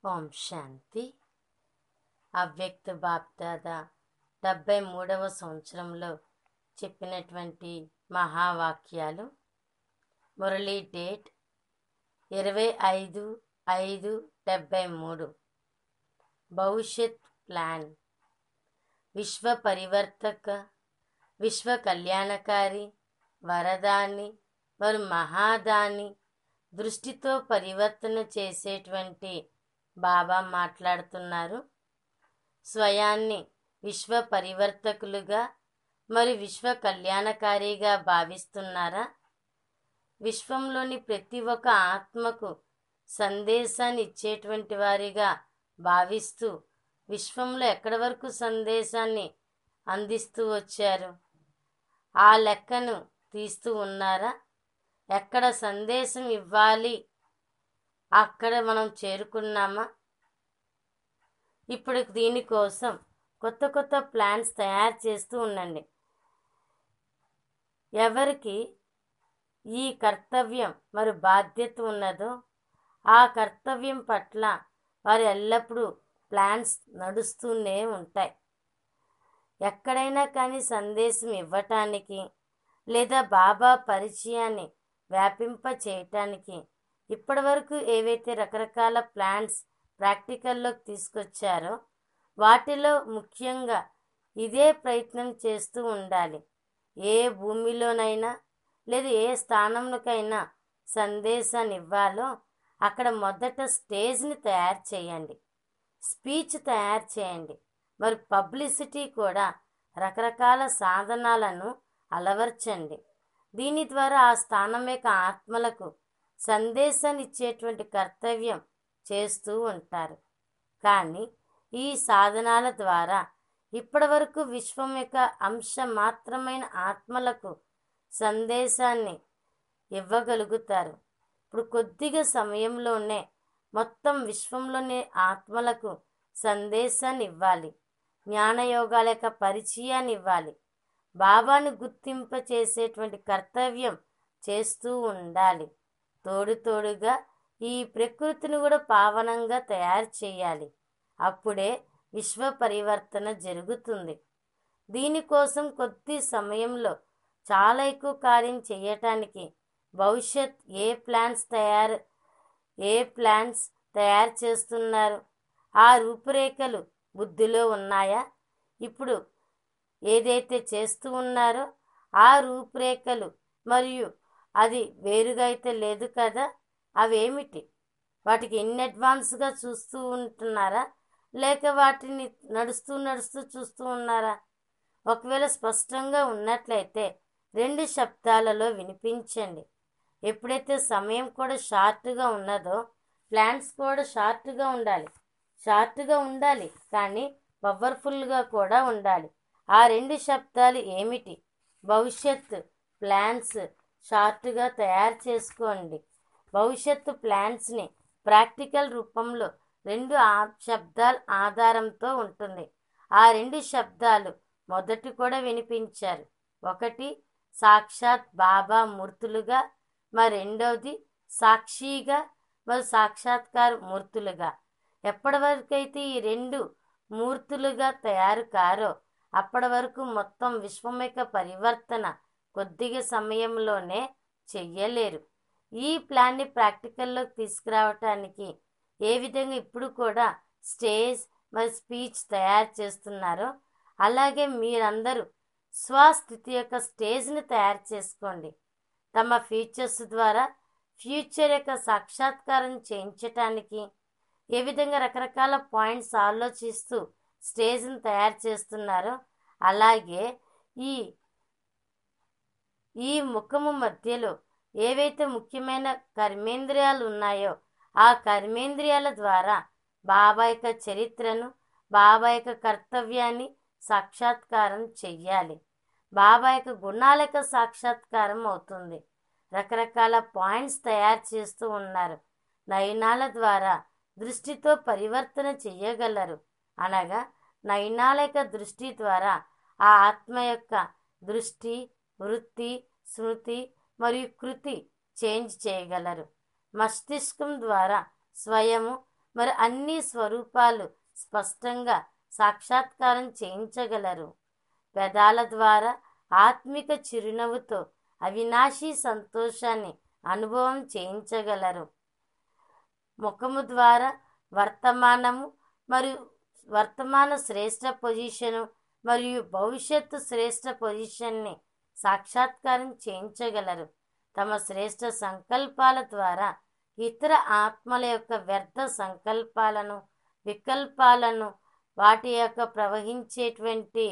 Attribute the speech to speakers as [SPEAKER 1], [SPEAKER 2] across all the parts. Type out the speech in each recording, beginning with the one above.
[SPEAKER 1] ఓం శాంతి. అవ్యక్త బాప్దాదా 73వ సంవత్సరంలో చెప్పినటువంటి మహావాక్యాలు. మురళీ డేట్ 25/5/73. భవిష్యత్ ప్లాన్. విశ్వ పరివర్తక, విశ్వ కళ్యాణకారి, వరదాని మరియు మహాదాని దృష్టితో పరివర్తన చేసేటువంటి బాబా మాట్లాడుతున్నారు. స్వయాన్ని విశ్వ పరివర్తకులుగా మరి విశ్వ కళ్యాణకారిగా భావిస్తున్నారా? విశ్వంలోని ప్రతి ఒక్క ఆత్మకు సందేశాన్ని ఇచ్చేటువంటి వారిగా భావిస్తూ విశ్వంలో ఎక్కడి వరకు సందేశాన్ని అందిస్తూ వచ్చారు? ఆ లెక్కను తీస్తూ ఉన్నారా? ఎక్కడ సందేశం ఇవ్వాలి అక్కడ మనం చేరుకున్నామా? ఇప్పుడు దీనికోసం కొత్త కొత్త ప్లాన్స్ తయారు చేస్తూ ఉండండి. ఎవరికి ఈ కర్తవ్యం మరి బాధ్యత ఉన్నదో ఆ కర్తవ్యం పట్ల వారు ఎల్లప్పుడూ ప్లాన్స్ నడుస్తూనే ఉంటాయి. ఎక్కడైనా కానీ సందేశం ఇవ్వటానికి లేదా బాబా పరిచయాన్ని వ్యాపింప చేయటానికి ఇప్పటి వరకు ఏవైతే రకరకాల ప్లాన్స్ ప్రాక్టికల్లోకి తీసుకొచ్చారో వాటిలో ముఖ్యంగా ఇదే ప్రయత్నం చేస్తూ ఉండాలి. ఏ భూమిలోనైనా లేదా ఏ స్థానంలోకైనా సందేశాన్ని ఇవ్వాలో అక్కడ మొదట స్టేజ్ని తయారు చేయండి, స్పీచ్ తయారు చేయండి, మరి పబ్లిసిటీ కూడా రకరకాల సాధనాలను అలవర్చండి. దీని ద్వారా ఆ స్థానం యొక్క ఆత్మలకు సందేశాన్ని ఇచ్చేటువంటి కర్తవ్యం చేస్తూ ఉంటారు. కానీ ఈ సాధనాల ద్వారా ఇప్పటి వరకు విశ్వం యొక్క అంశ మాత్రమైన ఆత్మలకు సందేశాన్ని ఇవ్వగలుగుతారు. ఇప్పుడు కొద్దిగా సమయంలోనే మొత్తం విశ్వంలోని ఆత్మలకు సందేశాన్ని ఇవ్వాలి, జ్ఞానయోగాల యొక్క పరిచయాన్ని ఇవ్వాలి, బాబాను గుర్తింప చేసేటువంటి కర్తవ్యం చేస్తూ ఉండాలి. తోడుగా ఈ ప్రకృతిని కూడా పావనంగా తయారు చేయాలి. అప్పుడే విశ్వ పరివర్తన జరుగుతుంది. దీనికోసం కొద్ది సమయంలో చాలా ఎక్కువ కార్యం చేయటానికి భవిష్యత్ ఏ ప్లాన్స్ తయారు చేస్తున్నారు? ఆ రూపురేఖలు బుద్ధిలో ఉన్నాయా? ఇప్పుడు ఏదైతే చేస్తూ ఉన్నారో ఆ రూపురేఖలు మరియు అది వేరుగా అయితే లేదు కదా, అవేమిటి? వాటికి ఇన్ అడ్వాన్స్గా చూస్తూ ఉంటున్నారా లేక వాటిని నడుస్తూ చూస్తూ ఉన్నారా? ఒకవేళ స్పష్టంగా ఉన్నట్లయితే 2 శబ్దాలలో వినిపించండి. ఎప్పుడైతే సమయం కూడా షార్ట్గా ఉన్నదో ప్లాన్స్ కూడా షార్ట్గా ఉండాలి కానీ పవర్ఫుల్గా కూడా ఉండాలి. ఆ 2 శబ్దాలు ఏమిటి? భవిష్యత్ ప్లాన్స్ షార్ట్గా తయారు చేసుకోండి. భవిష్యత్తు ప్లాన్స్ని ప్రాక్టికల్ రూపంలో 2 శబ్దాల ఆధారంతో ఉంటుంది. ఆ 2 శబ్దాలు మొదటి కూడా వినిపించారు. ఒకటి సాక్షాత్ బాబా మూర్తులుగా, మరి రెండవది సాక్షిగా మరి సాక్షాత్కార మూర్తులుగా. ఎప్పటి వరకైతే ఈ 2 మూర్తులుగా తయారు కారో అప్పటి వరకు మొత్తం విశ్వం యొక్క పరివర్తన కొద్దిగా సమయంలోనే చెయ్యలేరు. ఈ ప్లాన్ని ప్రాక్టికల్లోకి తీసుకురావటానికి ఏ విధంగా ఇప్పుడు కూడా స్టేజ్ మరి స్పీచ్ తయారు చేస్తున్నారో అలాగే మీరందరూ స్వస్థితి యొక్క స్టేజ్ని తయారు చేసుకోండి. తమ ఫీచర్స్ ద్వారా ఫ్యూచర్ యొక్క సాక్షాత్కారం చేయించటానికి ఏ విధంగా రకరకాల పాయింట్స్ ఆలోచిస్తూ స్టేజ్ని తయారు చేస్తున్నారో అలాగే ఈ ముఖము మధ్యలో ఏవైతే ముఖ్యమైన కర్మేంద్రియాలు ఉన్నాయో ఆ కర్మేంద్రియాల ద్వారా బాబా యొక్క చరిత్రను, బాబా యొక్క కర్తవ్యాన్ని సాక్షాత్కారం చెయ్యాలి. బాబా యొక్క గుణాల యొక్క సాక్షాత్కారం అవుతుంది. రకరకాల పాయింట్స్ తయారు చేస్తూ ఉన్నారు. నయనాల ద్వారా దృష్టితో పరివర్తన చెయ్యగలరు. అనగా నయనాల యొక్క దృష్టి ద్వారా ఆ ఆత్మ యొక్క దృష్టి, వృత్తి, స్మృతి మరియు కృతి చేంజ్ చేయగలరు. మస్తిష్కం ద్వారా స్వయము మరి అన్ని స్వరూపాలు స్పష్టంగా సాక్షాత్కారం చేయించగలరు. పెదాల ద్వారా ఆత్మిక చిరునవ్వుతో అవినాశీ సంతోషాన్ని అనుభవం చేయించగలరు. ముఖము ద్వారా వర్తమానము మరియు వర్తమాన శ్రేష్ఠ పొజిషను మరియు భవిష్యత్తు శ్రేష్ఠ పొజిషన్ని సాక్షాత్కారం చేయించగలరు. తమ శ్రేష్ఠ సంకల్పాల ద్వారా ఇతర ఆత్మల యొక్క వ్యర్థ సంకల్పాలను, వికల్పాలను, వాటి యొక్క ప్రవహించేటువంటి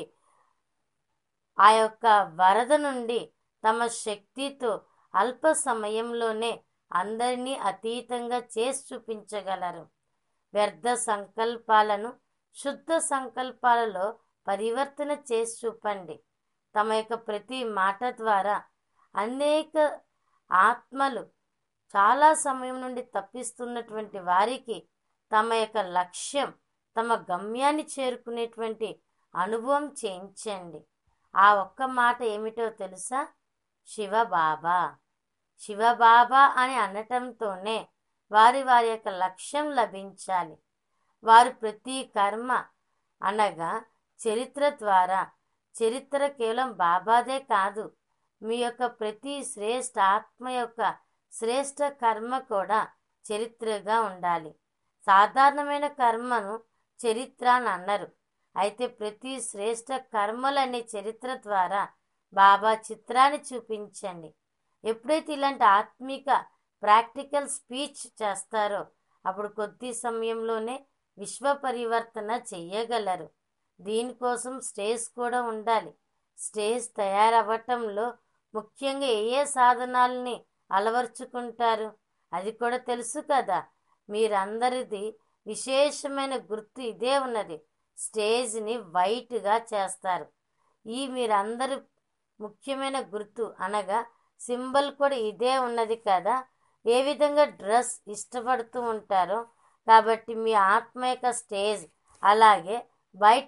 [SPEAKER 1] ఆ యొక్క వరద నుండి తమ శక్తితో అల్ప సమయంలోనే అందరినీ అతీతంగా చేసి చూపించగలరు. వ్యర్థ సంకల్పాలను శుద్ధ సంకల్పాలలో పరివర్తన చేసి చూపండి. తమ యొక్క ప్రతి మాట ద్వారా అనేక ఆత్మలు చాలా సమయం నుండి తప్పిస్తున్నటువంటి వారికి తమ యొక్క లక్ష్యం, తమ గమ్యాన్ని చేరుకునేటువంటి అనుభవం చేయించండి. ఆ ఒక్క మాట ఏమిటో తెలుసా? శివబాబా. శివబాబా అని అనటంతోనే వారి యొక్క లక్ష్యం లభించాలి. వారు ప్రతి కర్మ అనగా చరిత్ర ద్వారా, చరిత్ర కేవలం బాబాదే కాదు, మీ యొక్క ప్రతి శ్రేష్ఠ ఆత్మ యొక్క శ్రేష్ఠ కర్మ కూడా చరిత్రగా ఉండాలి. సాధారణమైన కర్మను చరిత్ర అని అన్నారు. అయితే ప్రతి శ్రేష్ఠ కర్మలనే చరిత్ర ద్వారా బాబా చిత్రాన్ని చూపించండి. ఎప్పుడైతే ఇలాంటి ఆత్మిక ప్రాక్టికల్ స్పీచ్ చేస్తారో అప్పుడు కొద్ది సమయంలోనే విశ్వ పరివర్తన చెయ్యగలరు. దీనికోసం స్టేజ్ కూడా ఉండాలి. స్టేజ్ తయారవ్వటంలో ముఖ్యంగా ఏ సాధనాలని అలవర్చుకుంటారు అది కూడా తెలుసు కదా. మీరందరిది విశేషమైన గుర్తు ఇదే ఉన్నది. స్టేజ్ని వైట్గా చేస్తారు. ఈ మీరందరూ ముఖ్యమైన గుర్తు అనగా సింబల్ కూడా ఇదే ఉన్నది కదా. ఏ విధంగా డ్రెస్ ఇష్టపడుతూ ఉంటారో కాబట్టి మీ ఆత్మ యొక్క స్టేజ్ అలాగే వైట్